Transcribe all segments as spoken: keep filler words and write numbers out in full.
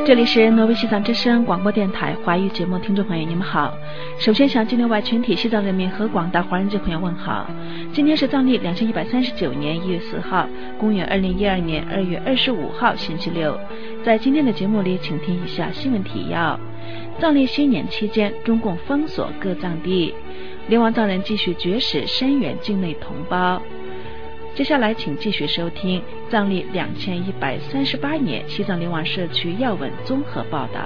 这里是挪威西藏之声广播电台华语节目，听众朋友你们好。首先向境内外全体西藏人民和广大华人界朋友问好。今天是藏历两千一百三十九年一月四号，公元二零一二年二月二十五号星期六。在今天的节目里，请听以下新闻提要。藏历新年期间，中共封锁各藏地，流亡藏人继续绝食声援境内同胞。接下来请继续收听藏历两千一百三十八年西藏流亡社区要闻综合报道。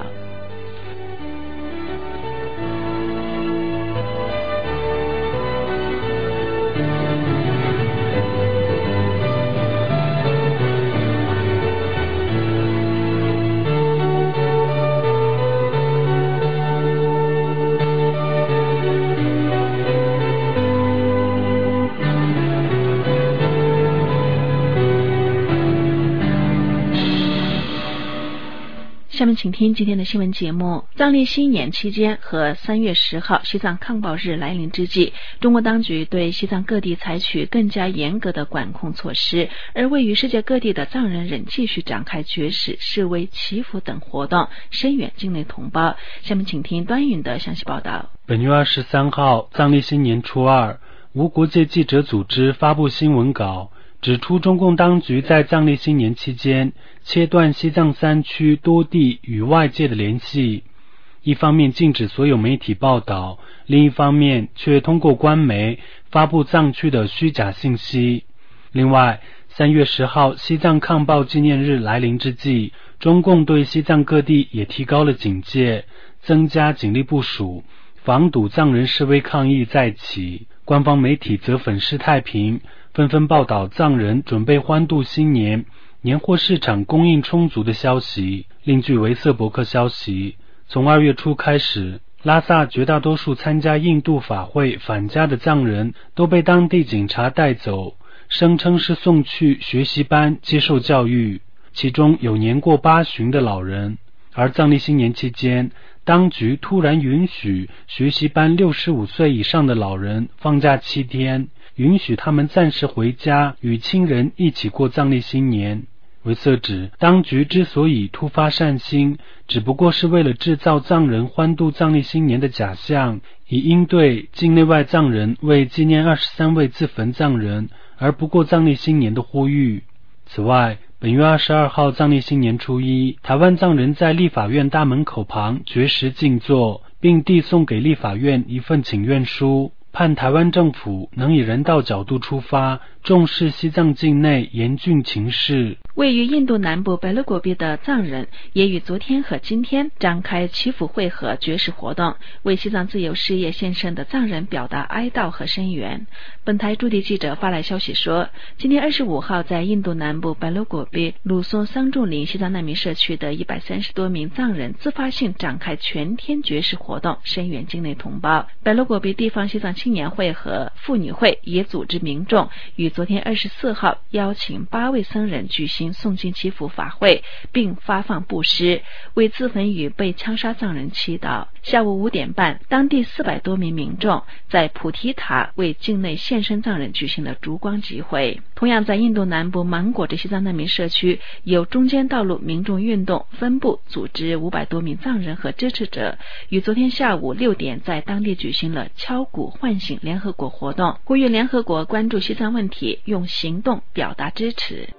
下面请听今天的新闻节目。藏历新年期间和三月十号西藏抗暴日来临之际，中国当局对西藏各地采取更加严格的管控措施，而位于世界各地的藏人仍继续展开绝食、示威、祈福等活动，声援境内同胞。下面请听端云的详细报道。 本月二十三号，藏历新年初二，无国界记者组织发布新闻稿，指出中共当局在藏历新年期间切断西藏三区多地与外界的联系，一方面禁止所有媒体报道，另一方面却通过官媒发布藏区的虚假信息。另外，三月十号西藏抗暴纪念日来临之际，中共对西藏各地也提高了警戒，增加警力部署，防堵藏人示威抗议再起。官方媒体则粉饰太平，纷纷报道藏人准备欢度新年，年货市场供应充足的消息。另据维瑟伯克消息，从二月初开始，拉萨绝大多数参加印度法会返家的藏人都被当地警察带走，声称是送去学习班接受教育，其中有年过八旬的老人。而藏历新年期间，当局突然允许学习班六十五岁以上的老人放假七天，允许他们暂时回家与亲人一起过藏历新年。维瑟指，当局之所以突发善心，只不过是为了制造藏人欢度藏历新年的假象，以应对境内外藏人为纪念二十三位自焚藏人而不过藏历新年的呼吁。此外，本月二十二号藏历新年初一，台湾藏人在立法院大门口旁绝食静坐，并递送给立法院一份请愿书，盼台湾政府能以人道角度出发，重视西藏境内严峻情势。 位于印度南部白勒果比的藏人也于昨天和今天展开祈福会和绝食活动，为西藏自由事业献身的藏人表达哀悼和声援。本台驻地记者发来消息说，今天二十五号在印度南部白勒果比鲁松桑仲林西藏难民社区的一百三十多名藏人自发性展开全天绝食活动，声援境内同胞。白勒果比地方西藏青年会和妇女会也组织民众于昨天二十四号邀请八位僧人举行诵经祈福法会，并发放布施，为自焚与被枪杀藏人祈祷。下午五点半，当地四百多名民众在菩提塔为境内现身藏人举行了烛光集会。同样在印度南部芒果的西藏难民社区，有中间道路民众运动分部组织五百多名藏人和支持者，于昨天下午六点在当地举行了敲鼓唤醒联合国活动，呼吁联合国关注西藏问题，用行动表达支持。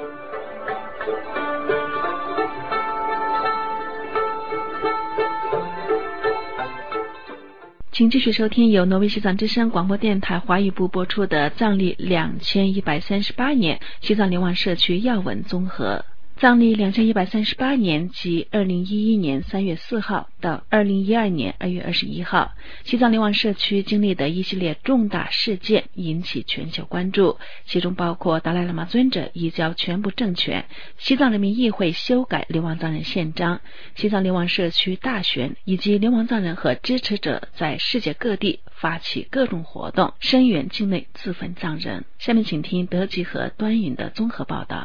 请继续收听由挪威西藏之声广播电台华语部播出的藏历两千一百三十八年西藏流亡社区要闻综合。藏历两千一百三十八年即二零一一年三月四号到二零一二年二月二十一号，西藏流亡社区经历的一系列重大事件引起全球关注，其中包括达赖喇嘛尊者移交全部政权、西藏人民议会修改流亡藏人宪章、西藏流亡社区大选，以及流亡藏人和支持者在世界各地发起各种活动，声援境内自焚藏人。下面请听德吉和端云的综合报道。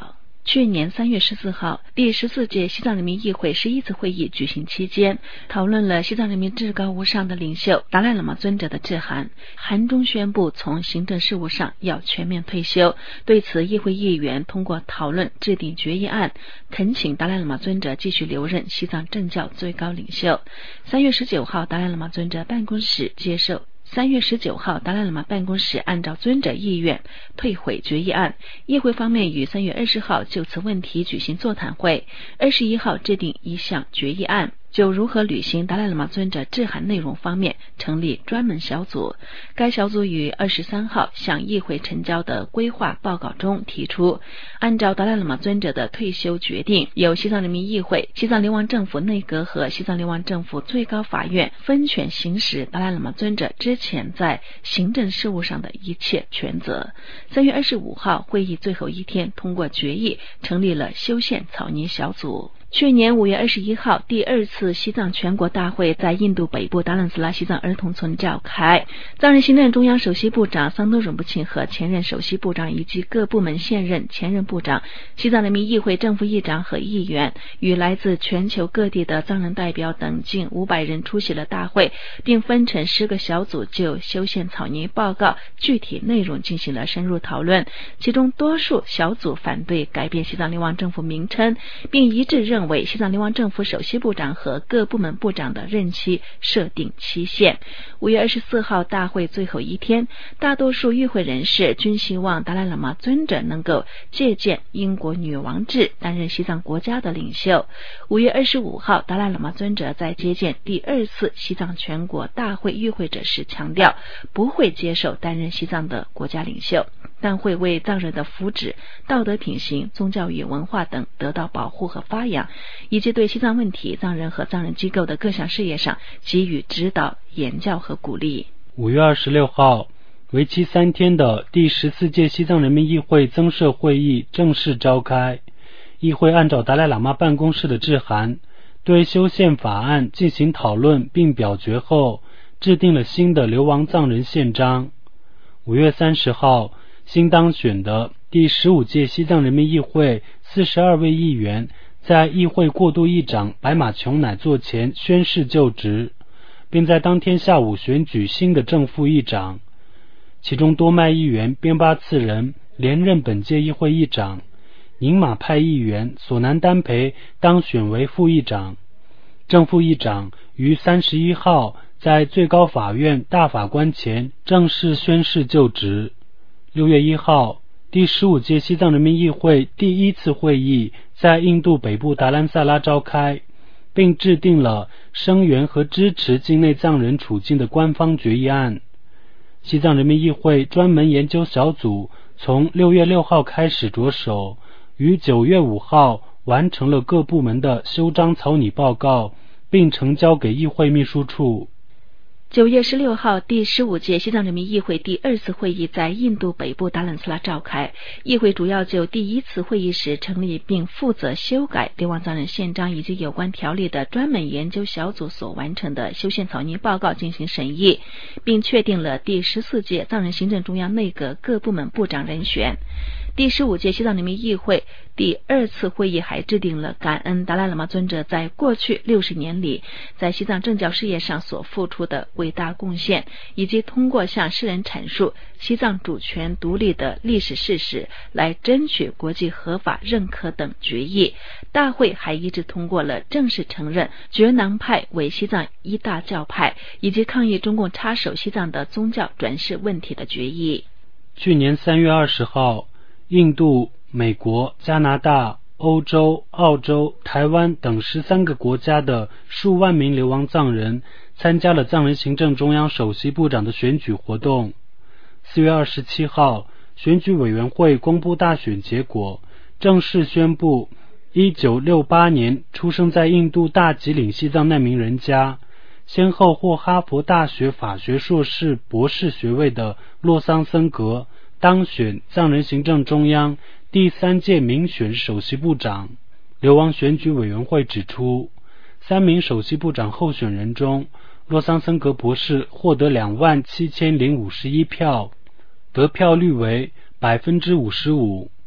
去年三月十四号，第十四届西藏人民议会十一次会议举行期间，讨论了西藏人民至高无上的领袖达赖喇嘛尊者的致函，函中宣布从行政事务上要全面退休。对此，议会议员通过讨论制定决议案，恳请达赖喇嘛尊者继续留任西藏政教最高领袖。三月十九号，达赖喇嘛尊者办公室接受三月十九号，达赖喇嘛办公室按照尊者意愿退回决议案。议会方面于三月二十号就此问题举行座谈会，二十一号制定一项决议案，就如何履行达赖喇嘛尊者致函内容方面成立专门小组。该小组于二十三号向议会呈交的规划报告中提出，按照达赖喇嘛尊者的退休决定，由西藏人民议会、西藏流亡政府内阁和西藏流亡政府最高法院分权行使达赖喇嘛尊者之前在行政事务上的一切权责。三月二十五号，会议最后一天通过决议，成立了修宪草拟小组。去年五月二十一号，第二次西藏全国大会在印度北部达兰斯拉西藏儿童村召开。藏人行政中央首席部长桑多荣布钦和前任首席部长以及各部门现任、前任部长、西藏人民议会正副议长和议员与来自全球各地的藏人代表等近五百人出席了大会，并分成十个小组就修宪草拟报告具体内容进行了深入讨论。其中多数小组反对改变西藏流亡政府名称，并一致认为为西藏流亡政府首席部长和各部门部长的任期设定期限。五月二十四号大会最后一天，大多数与会人士均希望达赖喇嘛尊者能够借鉴英国女王制，担任西藏国家的领袖。五月二十五号，达赖喇嘛尊者在接见第二次西藏全国大会与会者时强调，不会接受担任西藏的国家领袖，但会为藏人的福祉、道德品行、宗教与文化等得到保护和发扬，以及对西藏问题、藏人和藏人机构的各项事业上给予指导、言教和鼓励。 五月二十六号，为期三天的第十四届西藏人民议会增设会议正式召开。议会按照达赖喇嘛办公室的致函，对修宪法案进行讨论并表决后，制定了新的流亡藏人宪章。五月三十号，新当选的第十五届西藏人民议会四十二位议员在议会过渡议长白马琼乃座前宣誓就职，并在当天下午选举新的正副议长。其中多麦议员边巴次仁连任本届议会议长，宁玛派议员索南丹培当选为副议长。正副议长于三十一号在最高法院大法官前正式宣誓就职。六月一号，第十五届西藏人民议会第一次会议在印度北部达兰萨拉召开，并制定了声援和支持境内藏人处境的官方决议案。西藏人民议会专门研究小组从六月六号开始着手，于九月五号完成了各部门的修章草拟报告，并呈交给议会秘书处。 九月十六号，第十五届西藏人民议会第二次会议在印度北部达兰斯拉召开。议会主要就第一次会议时成立并负责修改流亡藏人宪章以及有关条例的专门研究小组所完成的修宪草拟报告进行审议，并确定了第十四届藏人行政中央内阁各部门部长人选。第十五届西藏人民议会第二次会议还制定了感恩达赖喇嘛尊者在过去六十年里在西藏政教事业上所付出的伟大贡献，以及通过向世人阐述西藏主权独立的历史事实来争取国际合法认可等决议。大会还一致通过了正式承认觉囊派为西藏一大教派，以及抗议中共插手西藏的宗教转世问题的决议。 去年三月二十号，印度、美国、加拿大、欧洲、澳洲、台湾等十三个国家的数万名流亡藏人参加了藏人行政中央首席部长的选举活动。四月二十七号，选举委员会公布大选结果，正式宣布一九六八年出生在印度大吉岭西藏难民人家，先后获哈佛大学法学硕士、博士学位的洛桑森格当选藏人行政中央第三届民选首席部长。流亡选举委员会指出，三名首席部长候选人中，洛桑森格博士获得两万七千零五十一票，得票率为百分之五十五。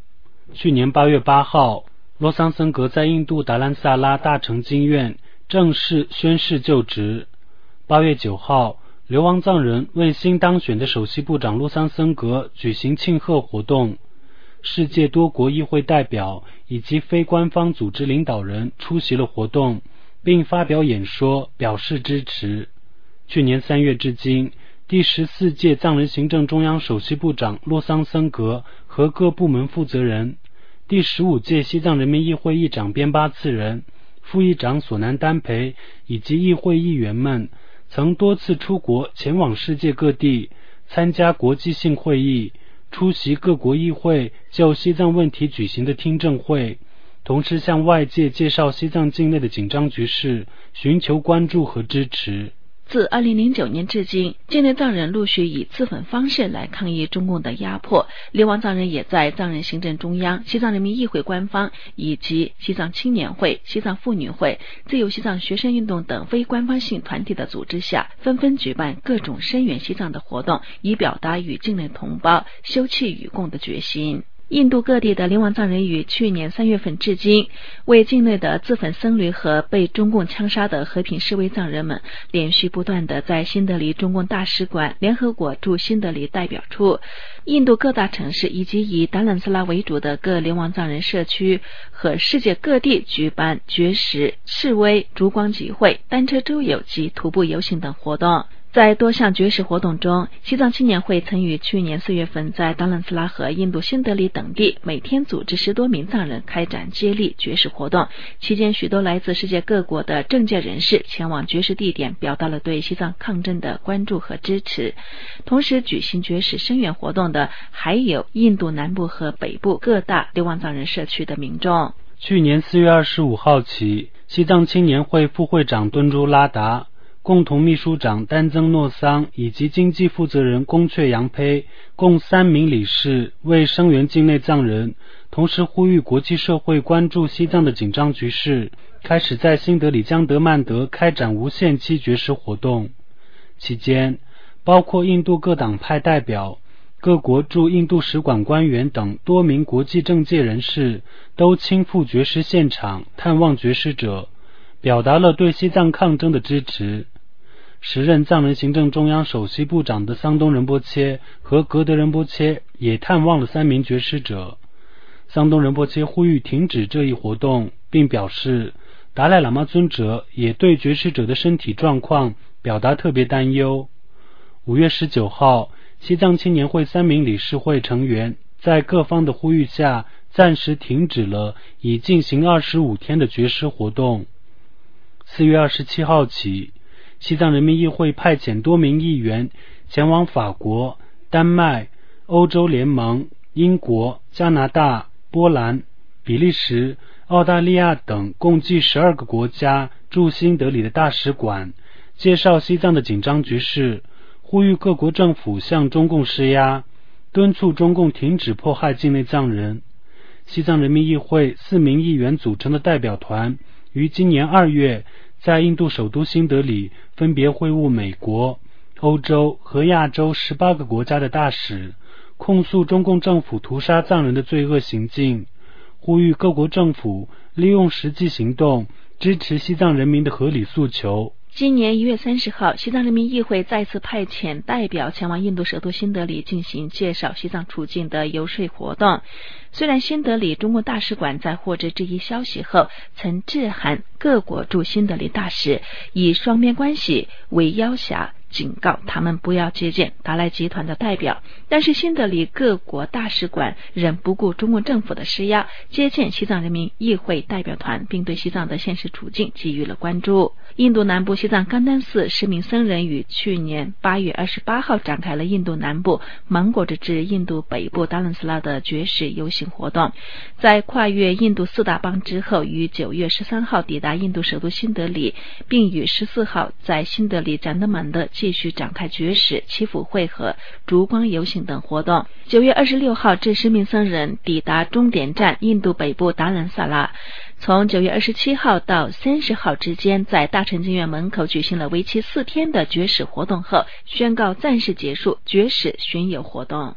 去年八月八号，洛桑森格在印度达兰萨拉大成经院正式宣誓就职。八月九号，流亡藏人为新当选的首席部长洛桑森格举行庆贺活动，世界多国议会代表以及非官方组织领导人出席了活动，并发表演说表示支持。去年三月至今，第十四届藏人行政中央首席部长洛桑森格和各部门负责人，第十五届西藏人民议会议长边巴次仁、副议长索南丹培以及议会议员们曾多次出国前往世界各地参加国际性会议，出席各国议会就西藏问题举行的听证会，同时向外界介绍西藏境内的紧张局势，寻求关注和支持。 自二零零九年至今，境内藏人陆续以自焚方式来抗议中共的压迫，流亡藏人也在藏人行政中央、西藏人民议会官方以及西藏青年会、西藏妇女会、自由西藏学生运动等非官方性团体的组织下，纷纷举办各种声援西藏的活动，以表达与境内同胞休戚与共的决心。印度各地的流亡藏人于去年三月份至今，为境内的自焚僧侣和被中共枪杀的和平示威藏人们，连续不断的在新德里中共大使馆、联合国驻新德里代表处、印度各大城市以及以达兰萨拉为主的各流亡藏人社区和世界各地举办绝食、示威、烛光集会、单车周游及徒步游行等活动。在多项绝食活动中，西藏青年会曾于去年四月份在达兰萨拉和印度新德里等地每天组织十多名藏人开展接力绝食活动，期间许多来自世界各国的政界人士前往绝食地点，表达了对西藏抗争的关注和支持。同时举行绝食声援活动的还有印度南部和北部各大流亡藏人社区的民众。 去年四月二十五号起，西藏青年会副会长敦珠拉达、共同秘书长丹增诺桑以及经济负责人宫阙杨胚共三名理事为声援境内藏人，同时呼吁国际社会关注西藏的紧张局势，开始在新德里江德曼德开展无限期绝食活动。期间，包括印度各党派代表、各国驻印度使馆官员等多名国际政界人士都亲赴绝食现场探望绝食者，表达了对西藏抗争的支持。时任藏人行政中央首席部长的桑东仁波切和格德仁波切也探望了三名绝食者。桑东仁波切呼吁停止这一活动，并表示达赖喇嘛尊者也对绝食者的身体状况表达特别担忧。五月十九号，西藏青年会三名理事会成员在各方的呼吁下暂时停止了已进行二十五天的绝食活动。四月二十七号起，西藏人民议会派遣多名议员前往法国、丹麦、欧洲联盟、英国、加拿大、波兰、比利时、澳大利亚等共计十二个国家驻新德里的大使馆，介绍西藏的紧张局势，呼吁各国政府向中共施压，敦促中共停止迫害境内藏人。西藏人民议会四名议员组成的代表团于今年二月在印度首都新德里分别会晤美国、欧洲和亚洲十八个国家的大使，控诉中共政府屠杀藏人的罪恶行径，呼吁各国政府利用实际行动支持西藏人民的合理诉求。 今年一月三十号，西藏人民议会再次派遣代表前往印度首都新德里进行介绍西藏处境的游说活动。虽然新德里中国大使馆在获知这一消息后，曾致函各国驻新德里大使，以双边关系为要挟，警告他们不要接见达赖集团的代表，但是新德里各国大使馆仍不顾中共政府的施压，接见西藏人民议会代表团，并对西藏的现实处境给予了关注。印度南部西藏甘丹寺十名僧人于去年八月二十八号展开了印度南部芒果直至印度北部达兰萨拉的绝食游行活动，在跨越印度四大邦之后，于九月十三号抵达印度首都新德里，并于十四号在新德里展德满德继续展开绝食、祈福会和烛光游行等活动。九月二十六号，这十名僧人抵达终点站印度北部达兰萨拉，从九月二十七号到三十号之间，在大成经院门口举行了为期四天的绝食活动后，宣告暂时结束绝食巡游活动。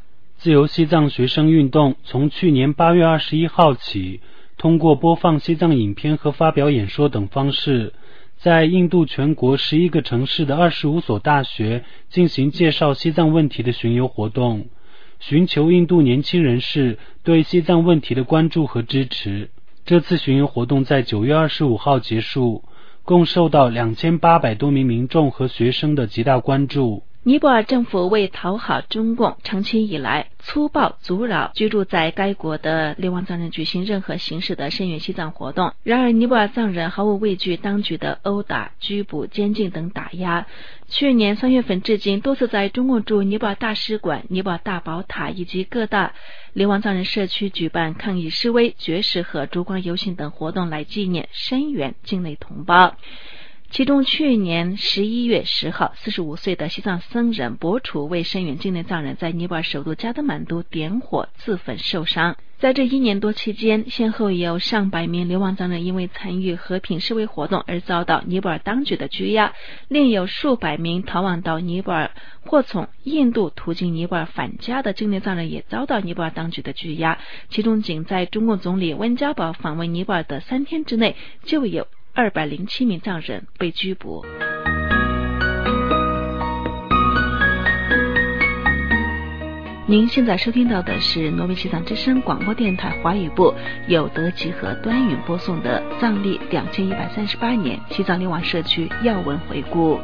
自由西藏学生运动从去年八月二十一号起，通过播放西藏影片和发表演说等方式，在印度全国十一个城市的二十五所大学进行介绍西藏问题的巡游活动，寻求印度年轻人士对西藏问题的关注和支持。这次巡游活动在九月二十五号结束，共受到两千八百多名民众和学生的极大关注。 尼泊尔政府为讨好中共，长期以来粗暴阻扰居住在该国的流亡藏人举行任何形式的声援西藏活动。然而，尼泊尔藏人毫无畏惧当局的殴打、拘捕、监禁等打压。去年三月份至今，多次在中共驻尼泊尔大使馆、尼泊尔大宝塔以及各大流亡藏人社区举办抗议示威、绝食和烛光游行等活动，来纪念声援境内同胞。其中去年十一月十号，四十五岁的西藏僧人博楚为声援境内藏人，在尼泊尔首都加德满都点火自焚受伤。在这一年多期间，先后有上百名流亡藏人因为参与和平示威活动而遭到尼泊尔当局的拘押，另有数百名逃往到尼泊尔或从印度途经尼泊尔返家的境内藏人也遭到尼泊尔当局的拘押。其中仅在中共总理温家宝访问尼泊尔的三天之内，就有二百零七名藏人被拘捕。您现在收听到的是挪威西藏之声广播电台华语部由德吉和端云播送的藏历两千一百三十八年西藏流亡社区要闻回顾。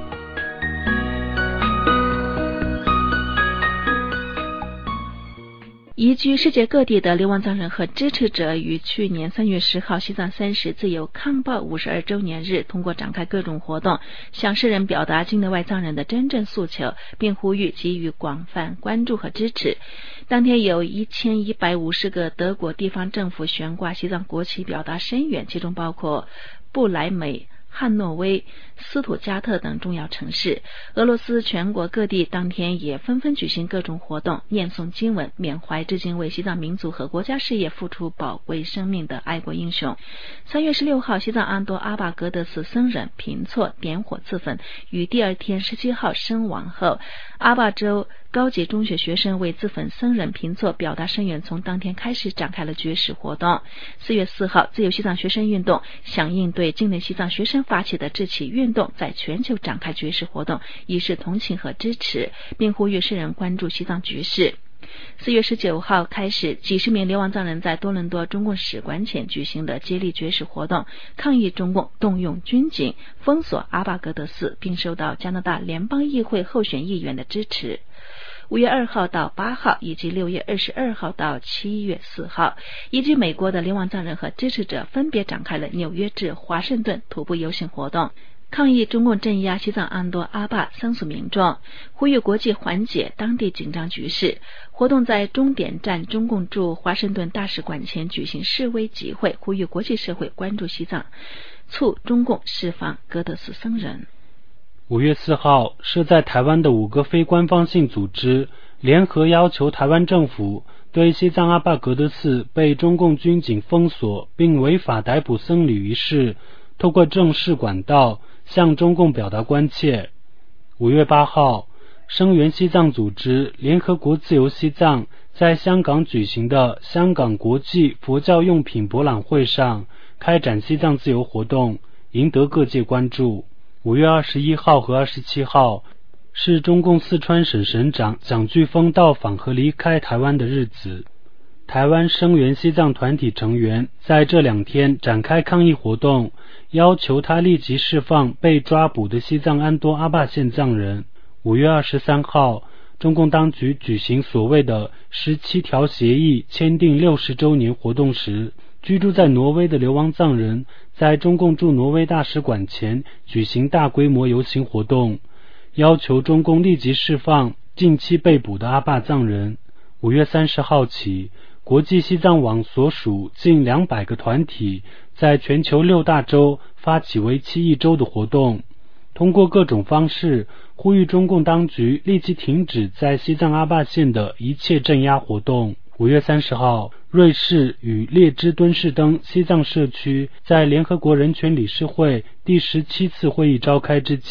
移居世界各地的流亡藏人和支持者于去年三月十号西藏三十自由抗暴五十二周年日，通过展开各种活动，向世人表达境内外藏人的真正诉求，并呼吁给予广泛关注和支持。当天有一千一百五十个德国地方政府悬挂西藏国旗表达声援，其中包括布莱梅、汉诺威、斯图加特等重要城市。俄罗斯全国各地当天也纷纷举行各种活动，念诵经文，缅怀至今为西藏民族和国家事业付出宝贵生命的爱国英雄。三月十六号，西藏安多阿巴格德寺僧人平措点火自焚，于第二天十七号身亡后，阿坝州高级中学学生为自焚僧人平措表达声援，从当天开始展开了绝食活动。四月四号，自由西藏学生运动响应对境内西藏学生发起的智起运动，在全球展开绝食活动，以示同情和支持，并呼吁世人关注西藏局势。四月十九号开始，几十名流亡藏人在多伦多中共使馆前举行的接力绝食活动，抗议中共动用军警封锁阿巴格德寺，并受到加拿大联邦议会候选议员的支持。五月二号到八号以及六月二十二号到七月四号，移居美国的流亡藏人和支持者分别展开了纽约至华盛顿徒步游行活动，抗议中共镇压西藏安多阿坝僧俗民众，呼吁国际缓解当地紧张局势。活动在终点站中共驻华盛顿大使馆前举行示威集会，呼吁国际社会关注西藏，促中共释放格德寺僧人。 五月四号，设在台湾的五个非官方性组织联合要求台湾政府对西藏阿坝格德寺被中共军警封锁并违法逮捕僧侣一事，透过正式管道向中共表达关切。五月八号，声援西藏组织联合国自由西藏在香港举行的香港国际佛教用品博览会上开展西藏自由活动，赢得各界关注。五月二十一号和二十七号是中共四川省省长蒋巨峰到访和离开台湾的日子。台湾声援西藏团体成员在这两天展开抗议活动，要求他立即释放被抓捕的西藏安多阿坝县藏人。五月二十三号，中共当局举行所谓的十七条协议签订六十周年活动时，居住在挪威的流亡藏人在中共驻挪威大使馆前举行大规模游行活动，要求中共立即释放近期被捕的阿坝藏人。五月三十号起，国际西藏网所属近两百个团体在全球六大洲发起为期一周的活动，通过各种方式呼吁中共当局立即停止在西藏阿坝县的一切镇压活动。五月三十号，瑞士与列支敦士登西藏社区在联合国人权理事会第十七次会议召开之际，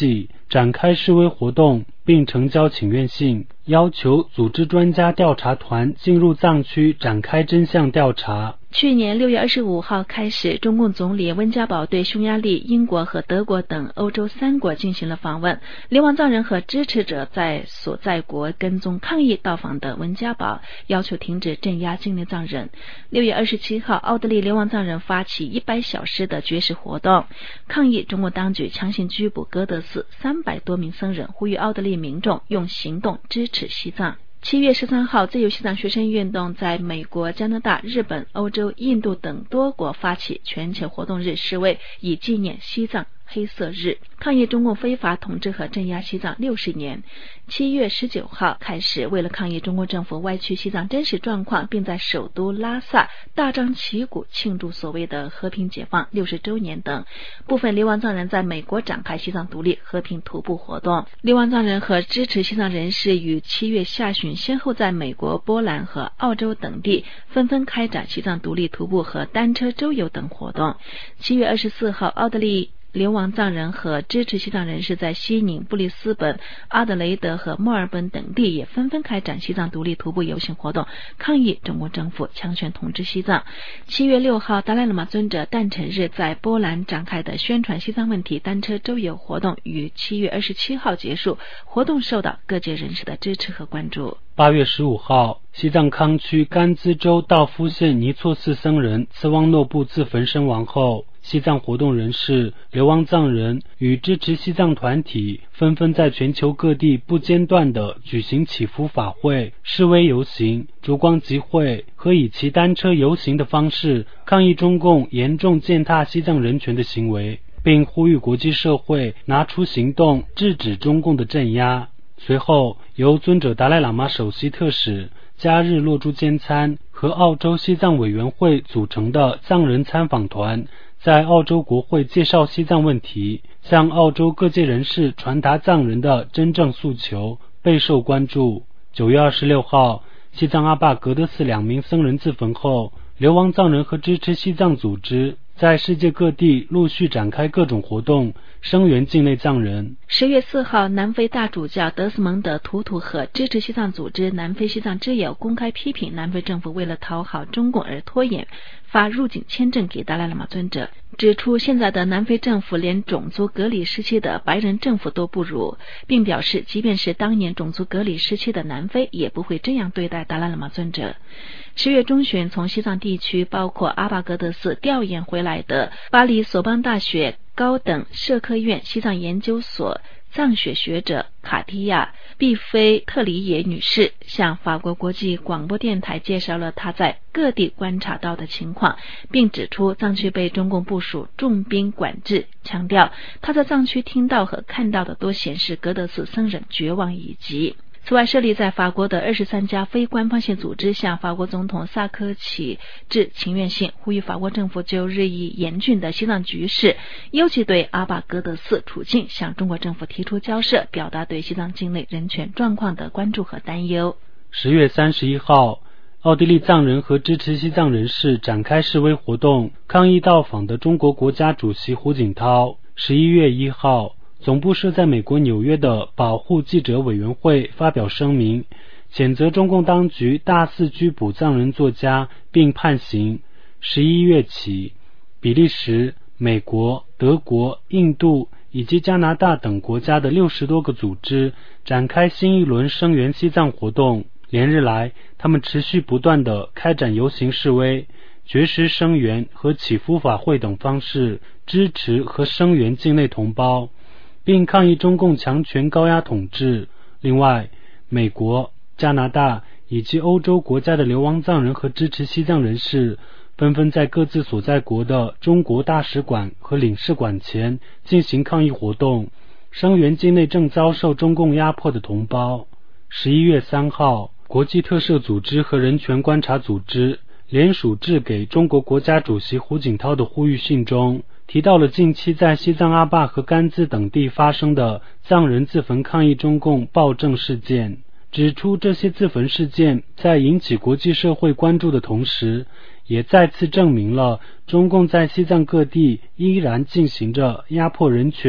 展开示威活动，并呈交请愿信，要求组织专家调查团进入藏区展开真相调查。 去年六月二十五号开始，中共总理温家宝对匈牙利、英国和德国等欧洲三国进行了访问。流亡藏人和支持者在所在国跟踪抗议到访的温家宝，要求停止镇压境内藏人。六月二十七号，奥地利流亡藏人发起一百小时的绝食活动，抗议中国当局强行拘捕哥德寺三百多名僧人，呼吁奥地利民众用行动支持西藏。七月十三号，自由西藏学生运动在美国、加拿大、日本、欧洲、印度等多国发起全球活动日示威，以纪念西藏黑色日，抗议中共非法统治和镇压西藏六十年。七月十九号开始，为了抗议中国政府歪曲西藏真实状况，并在首都拉萨大张旗鼓庆祝所谓的和平解放六十周年等，部分流亡藏人在美国展开西藏独立和平徒步活动。流亡藏人和支持西藏人士于七月下旬先后在美国、波兰和澳洲等地纷纷开展西藏独立徒步和单车周游等活动。七月二十四号，奥地利流亡藏人和支持西藏人士在西宁、布里斯本、阿德雷德和墨尔本等地也纷纷开展西藏独立徒步游行活动，抗议中国政府强权统治西藏。七月六号，达赖喇嘛尊者诞辰日在波兰展开的宣传西藏问题单车周游活动于七月二十七号结束，活动受到各界人士的支持和关注。 八月十五号，西藏康区甘孜州道夫县尼措寺僧人次旺诺布自焚身亡后，西藏活动人士、流亡藏人与支持西藏团体纷纷在全球各地不间断地举行祈福法会、示威游行、烛光集会和以骑单车游行的方式抗议中共严重践踏西藏人权的行为，并呼吁国际社会拿出行动制止中共的镇压。随后，由尊者达赖喇嘛首席特使加日洛珠坚参和澳洲西藏委员会组成的藏人参访团在澳洲国会介绍西藏问题，向澳洲各界人士传达藏人的真正诉求，备受关注。九月二十六号，西藏阿坝格德寺两名僧人自焚后，流亡藏人和支持西藏组织在世界各地陆续展开各种活动，声援境内藏人。 十月四号，南非大主教德斯蒙德·图图和支持西藏组织南非西藏之友公开批评南非政府为了讨好中共而拖延发入境签证给达赖喇嘛尊者，指出现在的南非政府连种族隔离时期的白人政府都不如，并表示即便是当年种族隔离时期的南非也不会这样对待达赖喇嘛尊者。十月中旬，从西藏地区包括阿巴格德寺调研回来的巴黎索邦大学高等社科院西藏研究所藏学学者卡蒂亚·毕菲特里耶女士向法国国际广播电台介绍了她在各地观察到的情况，并指出藏区被中共部署重兵管制，强调她在藏区听到和看到的都显示格德寺僧人绝望已极。此外，设立在法国的二十三家非官方性组织向法国总统萨科齐致请愿信，呼吁法国政府就日益严峻的西藏局势，尤其对阿坝格德寺处境向中国政府提出交涉，表达对西藏境内人权状况的关注和担忧。 十月三十一号，奥地利藏人和支持西藏人士展开示威活动，抗议到访的中国国家主席胡锦涛。十一月一号，总部设在美国纽约的保护记者委员会发表声明，谴责中共当局大肆拘捕藏人作家并判刑。十一月起，比利时、美国、德国、印度以及加拿大等国家的六十多个组织展开新一轮声援西藏活动。连日来，他们持续不断地开展游行示威、绝食声援和祈福法会等方式，支持和声援境内同胞，并抗议中共强权高压统治。另外，美国、加拿大以及欧洲国家的流亡藏人和支持西藏人士纷纷在各自所在国的中国大使馆和领事馆前进行抗议活动，声援境内正遭受中共压迫的同胞。十一月三号，国际特赦组织和人权观察组织联署致给中国国家主席胡锦涛的呼吁信中，提到了近期在西藏阿坝和甘孜等地发生的藏人自焚抗议中共暴政事件，指出这些自焚事件在引起国际社会关注的同时，也再次证明了中共在西藏各地依然进行着压迫人权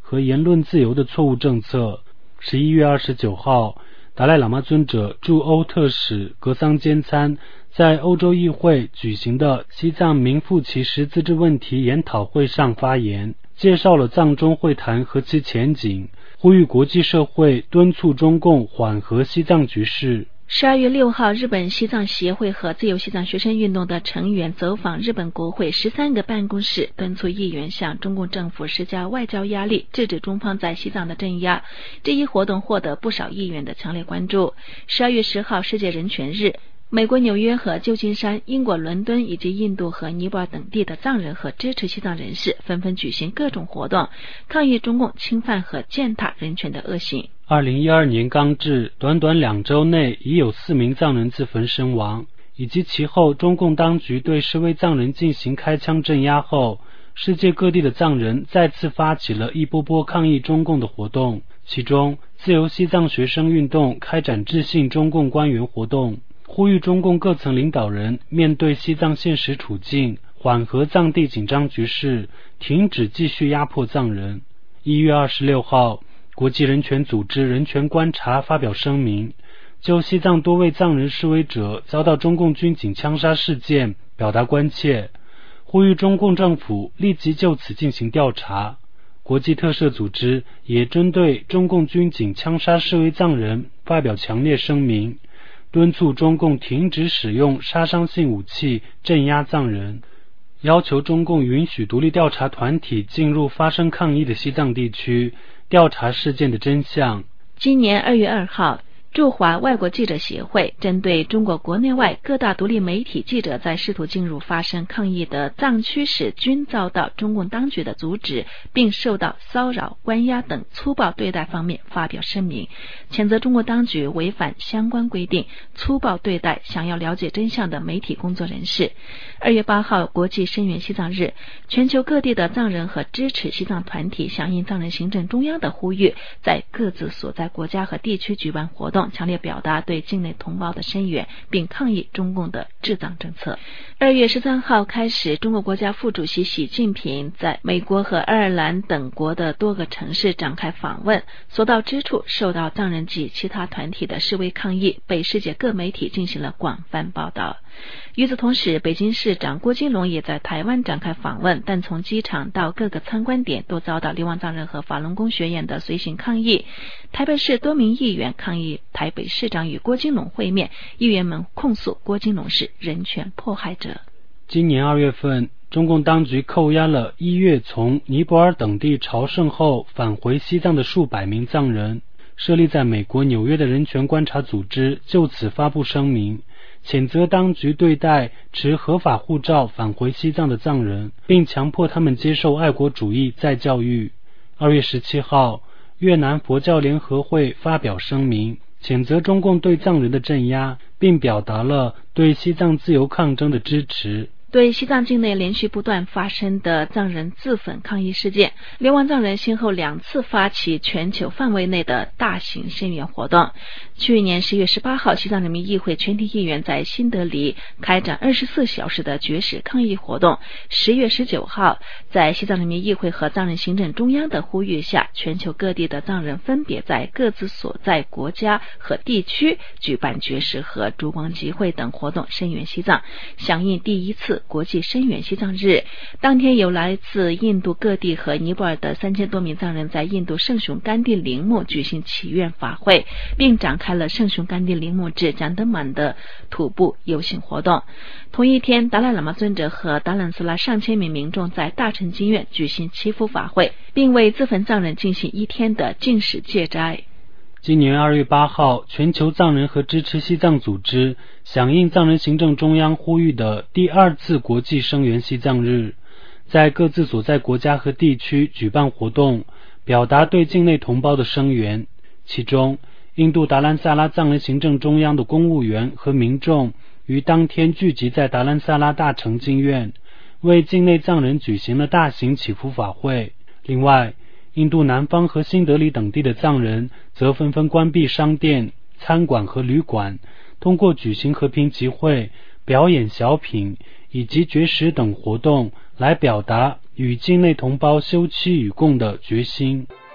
和言论自由的错误政策。十一月二十九号，达赖喇嘛尊者驻欧特使格桑坚参在欧洲议会举行的西藏名副其实自治问题研讨会上发言，介绍了藏中会谈和其前景，呼吁国际社会敦促中共缓和西藏局势。 十二月六号，日本西藏协会和自由西藏学生运动的成员走访日本国会十三个办公室，敦促议员向中共政府施加外交压力，制止中方在西藏的镇压。这一活动获得不少议员的强烈关注。十二月十号，世界人权日，美国纽约和旧金山、英国伦敦以及印度和尼泊尔等地的藏人和支持西藏人士纷纷举行各种活动，抗议中共侵犯和践踏人权的恶行。 二零一二年刚至，短短两周内已有四名藏人自焚身亡，以及其后中共当局对示威藏人进行开枪镇压后，世界各地的藏人再次发起了一波波抗议中共的活动。其中，自由西藏学生运动开展致信中共官员活动，呼吁中共各层领导人面对西藏现实处境，缓和藏地紧张局势，停止继续压迫藏人。一月二十六号，国际人权组织人权观察发表声明，就西藏多位藏人示威者遭到中共军警枪杀事件表达关切，呼吁中共政府立即就此进行调查。国际特赦组织也针对中共军警枪杀示威藏人发表强烈声明，敦促中共停止使用杀伤性武器镇压藏人，要求中共允许独立调查团体进入发生抗议的西藏地区，调查事件的真相。 今年二月二号，驻华外国记者协会针对中国国内外各大独立媒体记者在试图进入发生抗议的藏区时均遭到中共当局的阻止，并受到骚扰、关押等粗暴对待方面发表声明，谴责中国当局违反相关规定，粗暴对待想要了解真相的媒体工作人士。二月八号，国际声援西藏日，全球各地的藏人和支持西藏团体响应藏人行政中央的呼吁，在各自所在国家和地区举办活动，强烈表达对境内同胞的声援，并抗议中共的治藏政策。二月十三号开始，中国国家副主席习近平在美国和爱尔兰等国的多个城市展开访问，所到之处受到藏人及其他团体的示威抗议，被世界各媒体进行了广泛报道。与此同时，北京市长郭金龙也在台湾展开访问，但从机场到各个参观点都遭到流亡藏人和法轮功学员的随行抗议。台北市多名议员抗议台北市长与郭金龙会面，议员们控诉郭金龙是人权迫害者。 今年二月份，中共当局扣押了一月从尼泊尔等地朝圣后返回西藏的数百名藏人。设立在美国纽约的人权观察组织就此发布声明，谴责当局对待持合法护照返回西藏的藏人，并强迫他们接受爱国主义再教育。二月十七号，越南佛教联合会发表声明，谴责中共对藏人的镇压，并表达了对西藏自由抗争的支持。 对西藏境内连续不断发生的藏人自焚抗议事件，流亡藏人先后两次发起全球范围内的大型声援活动。去年十月十八号，西藏人民议会全体议员在新德里开展二十四小时的绝食抗议活动。十月十九号，在西藏人民议会和藏人行政中央的呼吁下，全球各地的藏人分别在各自所在国家和地区举办绝食和烛光集会等活动，声援西藏。响应第一次国际声援西藏日，当天有来自印度各地和尼泊尔的三千多名藏人在印度圣雄甘地陵墓举行祈愿法会，并展开了圣雄甘地陵墓至江德满的徒步游行活动。同一天，达赖喇嘛尊者和达兰斯拉上千名民众在大乘经院举行祈福法会，并为自焚藏人进行一天的禁食戒斋。 今年二月八号，全球藏人和支持西藏组织响应藏人行政中央呼吁的第二次国际声援西藏日，在各自所在国家和地区举办活动，表达对境内同胞的声援。其中，印度达兰萨拉藏人行政中央的公务员和民众于当天聚集在达兰萨拉大乘经院，为境内藏人举行了大型祈福法会。另外，印度南方和新德里等地的藏人则纷纷关闭商店、餐馆和旅馆，通过举行和平集会、表演小品以及绝食等活动来表达与境内同胞休戚与共的决心。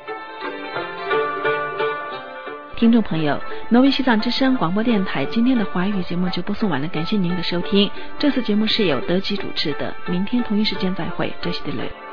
听众朋友，挪威西藏之声广播电台今天的华语节目就播送完了，感谢您的收听。这次节目是由德基主持的，明天同一时间再会，这是的嘞。